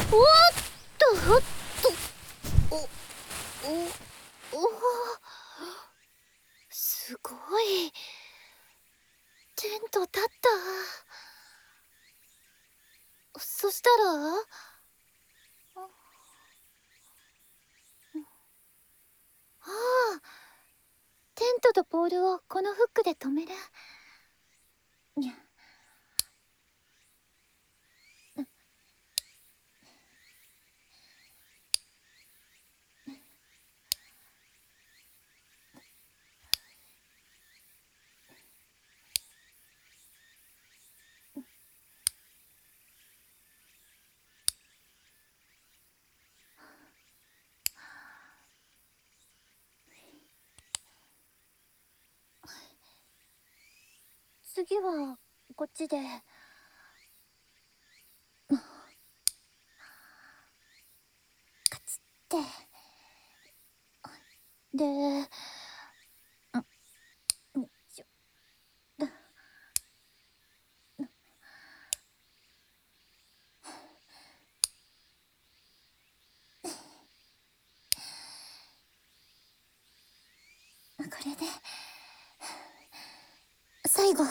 おっとおっと、おすごい。テント立った。そしたら、ああ、テントとポールをこのフックで留める。にゃ。次はこっちで。カチッて。で、ちょだ。これで最後。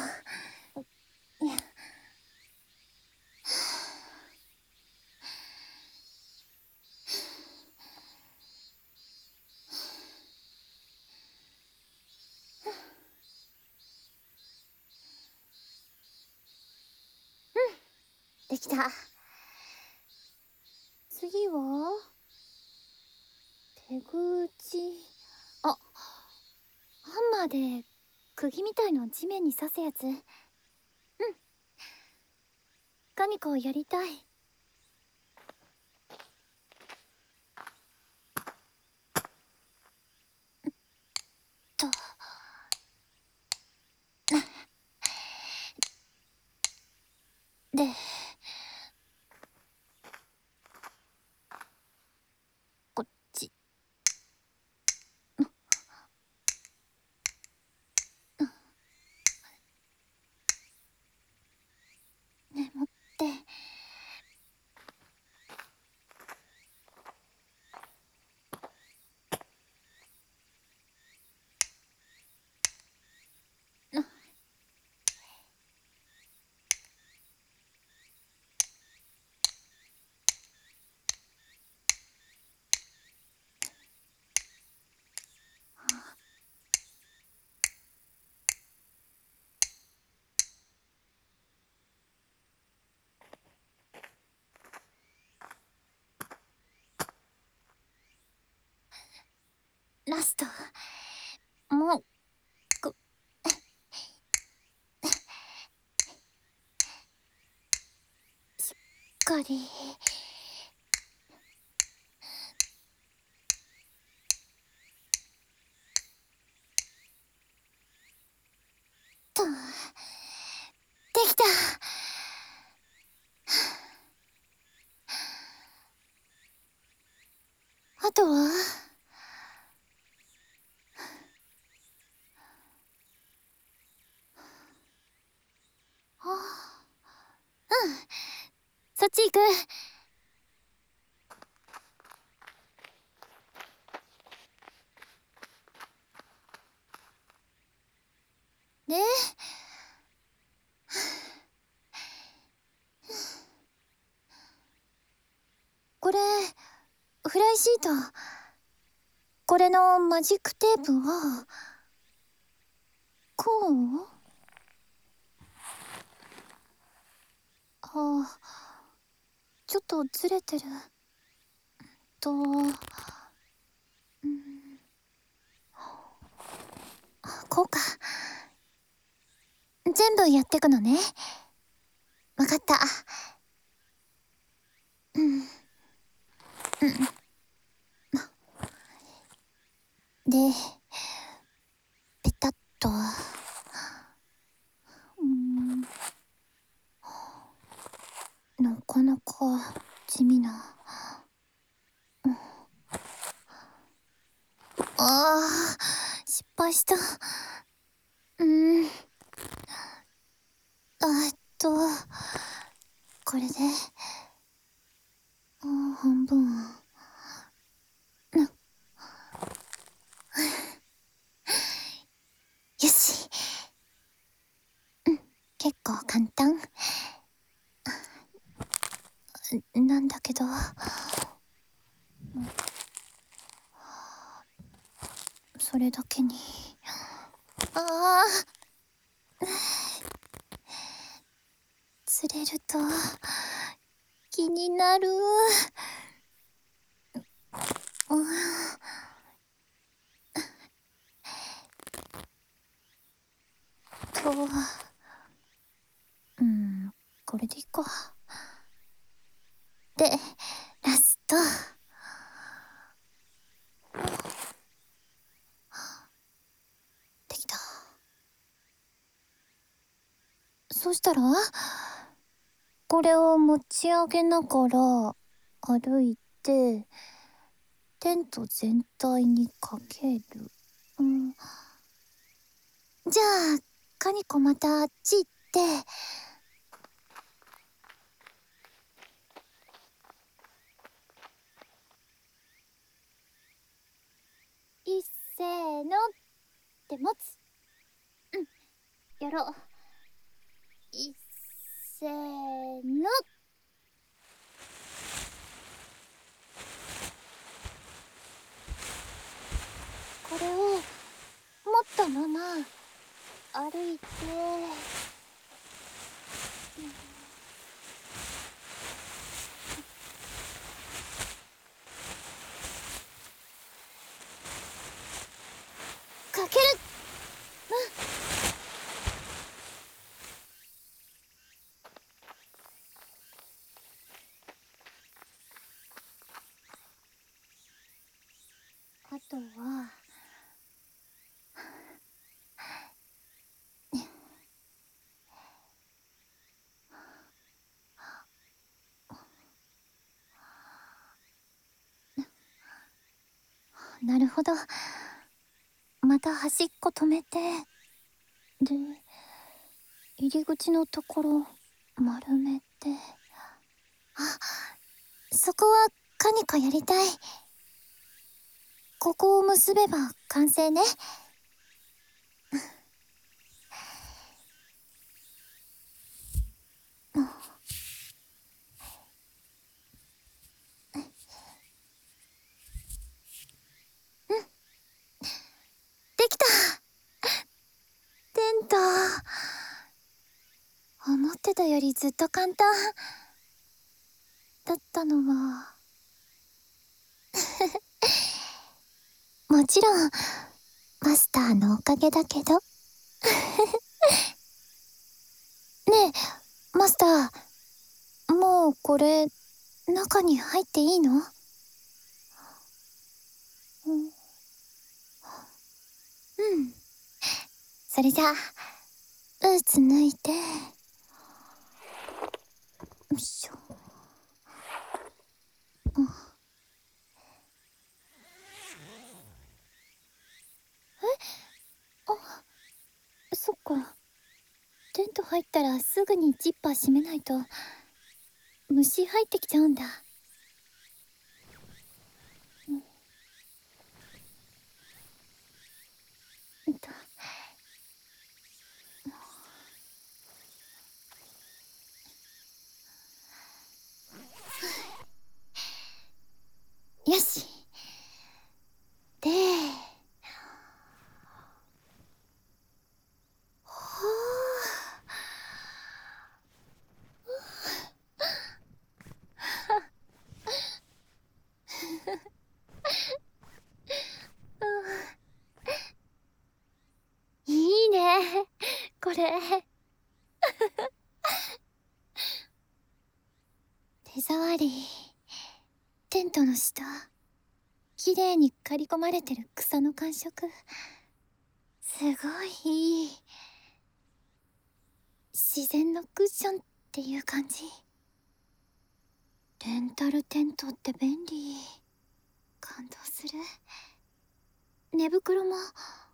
できた。次は手口。あ、ハンマーで釘みたいの地面に刺すやつ。カニコやりたい。と。で、こっち。眠って。ラスト。もうしっかり。と。できた。あとはそっち行く。で、これフライシート。これのマジックテープはこう。あ、ちょっとずれてる。うんこうか。全部やってくのね。わかった。で、ペタッと。なかなか地味な。あー、失敗した。これで。 なんだけど、それだけに。ああ、釣れると気になる。と、これでいいか。で、ラスト。できた。そしたら、これを持ち上げながら歩いて、テント全体にかける。じゃあ、カニコまたあっち行って、いっせーのって持つ。やろう。いっせーの。これを持ったまま歩いて、かける。あとはなるほど。また端っこ止めて、で、入り口のところ丸めて。あ、そこはカニカやりたい。ここを結べば完成ね。できた。テント。思ってたよりずっと簡単だったのはもちろんマスターのおかげだけど。ねえマスター、もうこれ中に入っていいの？うん。それじゃあブーツ脱いで、よいしょ。そっか。テント入ったらすぐにジッパー閉めないと虫入ってきちゃうんだ。うんとよし。で、ほいいねこれ。手触り、テントの下綺麗に刈り込まれてる草の感触、すごいいい。自然のクッションっていう感じ。レンタルテントって便利。感動する。寝袋も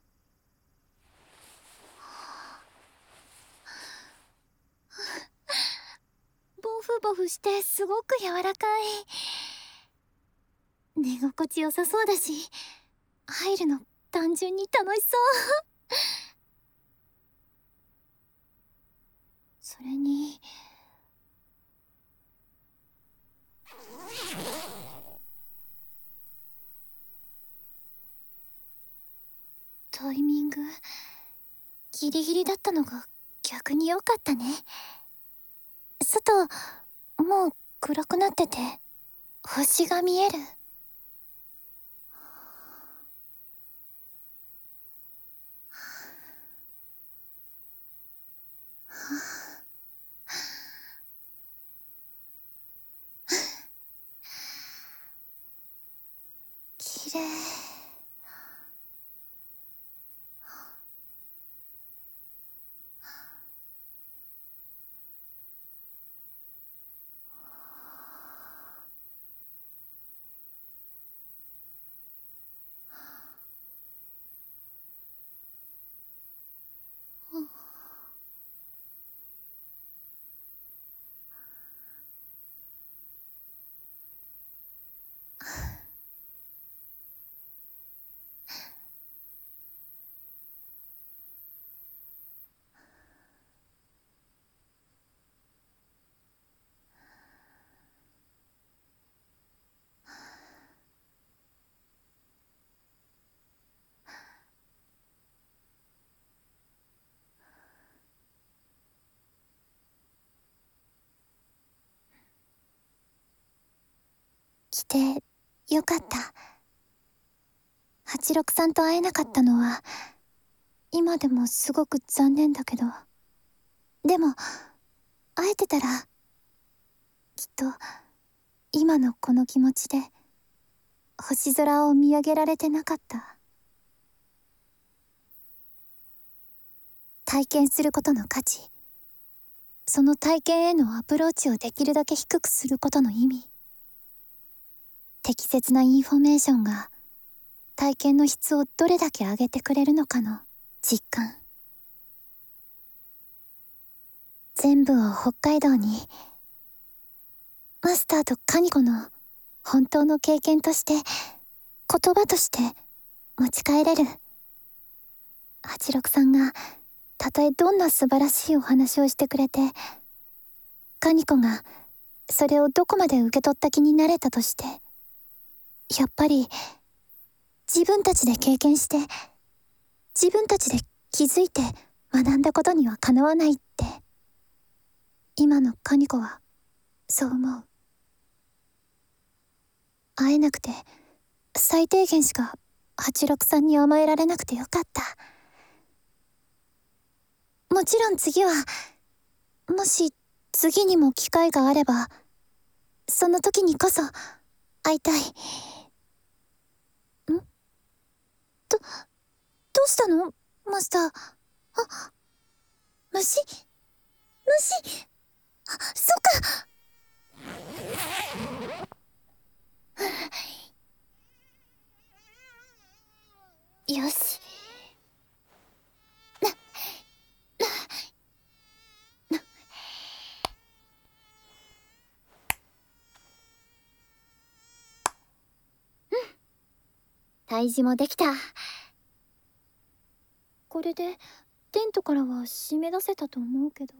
ボフボフしてすごく柔らかい。寝心地良さそうだし、入るの単純に楽しそう。それにタイミングギリギリだったのが逆に良かったね。外もう暗くなってて星が見える。綺麗。来てよかった。86さんと会えなかったのは今でもすごく残念だけど、でも会えてたらきっと今のこの気持ちで星空を見上げられてなかった。体験することの価値、その体験へのアプローチをできるだけ低くすることの意味、適切なインフォメーションが体験の質をどれだけ上げてくれるのかの実感。全部を北海道に、マスターとカニコの本当の経験として、言葉として持ち帰れる。86さんがたとえどんな素晴らしいお話をしてくれて、カニコがそれをどこまで受け取った気になれたとして、やっぱり自分たちで経験して自分たちで気づいて学んだことにはかなわないって、今のカニコはそう思う。会えなくて最低限しか86さんに甘えられなくてよかった。もちろん次は、もし次にも機会があれば、その時にこそ会いたい。どうしたのマスター。あ、虫そっか。よし。退治もできた。これでテントからは締め出せたと思うけど。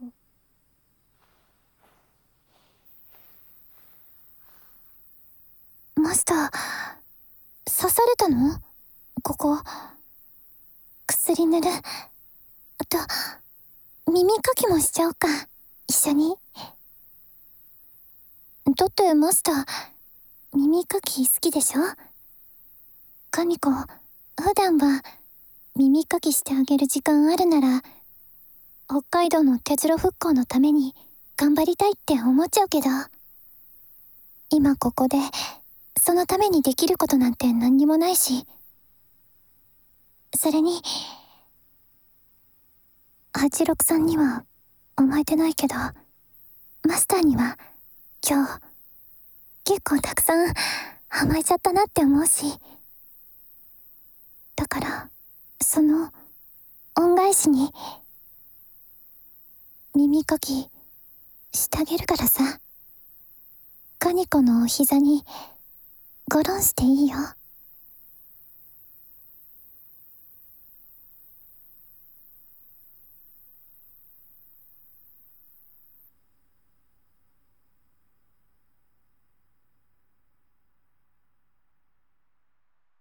マスター、刺されたの？ここ。薬塗る。あと耳かきもしちゃおうか。一緒に。だってマスター耳かき好きでしょ？カニコ、普段は耳かきしてあげる時間あるなら、北海道の鉄路復興のために頑張りたいって思っちゃうけど、今ここでそのためにできることなんて何にもないし、それに86さんには甘えてないけど、マスターには今日結構たくさん甘えちゃったなって思うし、だからその恩返しに耳かきしてあげるからさ。カニコのお膝にゴロンしていいよ。